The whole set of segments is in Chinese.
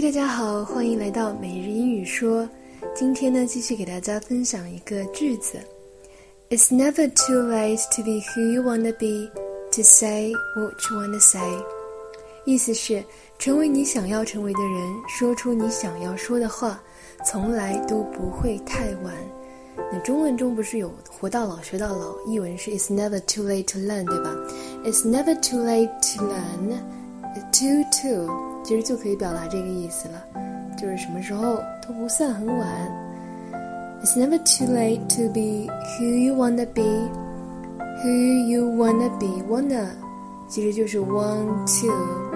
大家好，欢迎来到每日英语说。今天呢，继续给大家分享一个句子。It's never too late to be who you wanna be, to say what you wanna say. 意思是，成为你想要成为的人，说出你想要说的话，从来都不会太晚。那中文中不是有活到老学到老，译文是 It's never too late to learn， 对吧？ It's never too late to learn, to 其实就可以表达这个意思了，就是什么时候都不算很晚。It's never too late to be who you wanna be, who you wanna be. Wanna 其实就是 want to.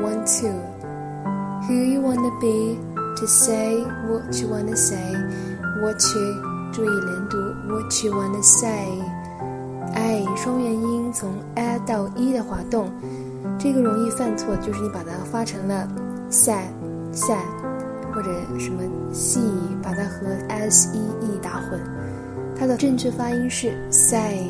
Who you wanna be, to say what you wanna say. What you 注意连读 what you wanna say. I 双元音从 a 到 e 的滑动，这个容易犯错，就是你把它发成了 say 或者什么 see， 把它和 s-e-e 打混，它的正确发音是 say.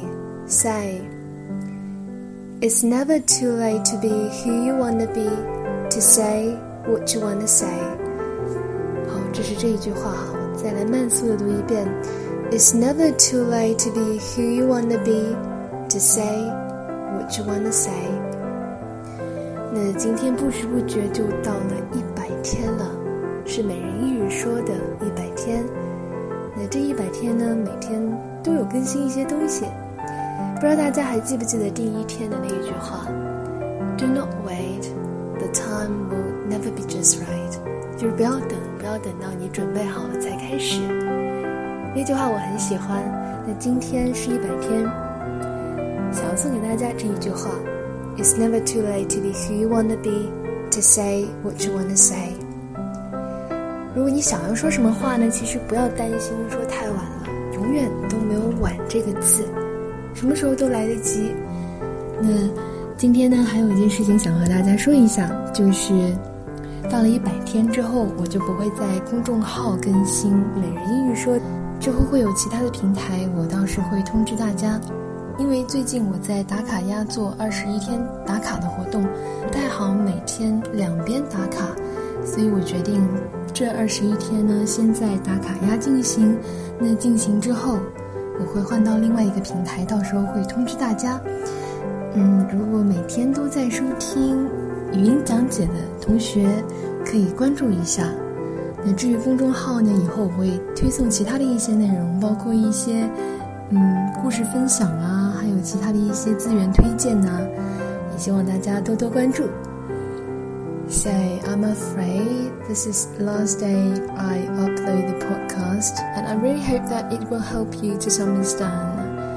It's never too late to be who you wanna be, to say what you wanna say. 好，这是这一句话，我再来慢速的读一遍。It's never too late to be who you wanna be, to say what you wanna say. 那今天不知不觉就到了100天了，是每日一语说的100天。那这100天呢，每天都有更新一些东西。不知道大家还记不记得第一天的那一句话 Do not wait, the time will never be just right. 就是不要等到你准备好了才开始。那句话我很喜欢。那今天是100天，想要送给大家这一句话It's never too late to be who you wanna be, to say what you wanna say. 如果你想要说什么话呢，其实不要担心说太晚了，永远都没有晚这个字，什么时候都来得及。那今天呢，还有一件事情想和大家说一下，就是到了100天之后，我就不会在公众号更新每日英语说，之后会有其他的平台，我倒是会通知大家。因为最近我在打卡鸭做21天打卡的活动，不太好每天2边打卡，所以我决定这21天呢，先在打卡鸭进行。那进行之后，我会换到另外一个平台，到时候会通知大家。如果每天都在收听语音讲解的同学，可以关注一下。那至于公众号呢，以后我会推送其他的一些内容，包括一些故事分享啊，还有其他的一些资源推荐啊，也希望大家多多关注。So I'm afraid this is the last day I upload the podcast, and I really hope that it will help you to some extent.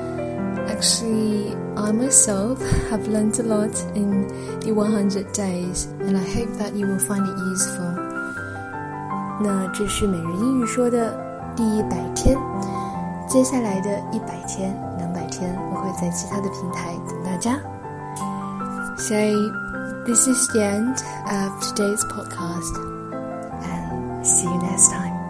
Actually, I myself have learned a lot in the 100 days, and I hope that you will find it useful. 那这是每日英语说的第100天，接下来的100天、200天，我会在其他的平台等大家。So this is the end of today's podcast, and see you next time.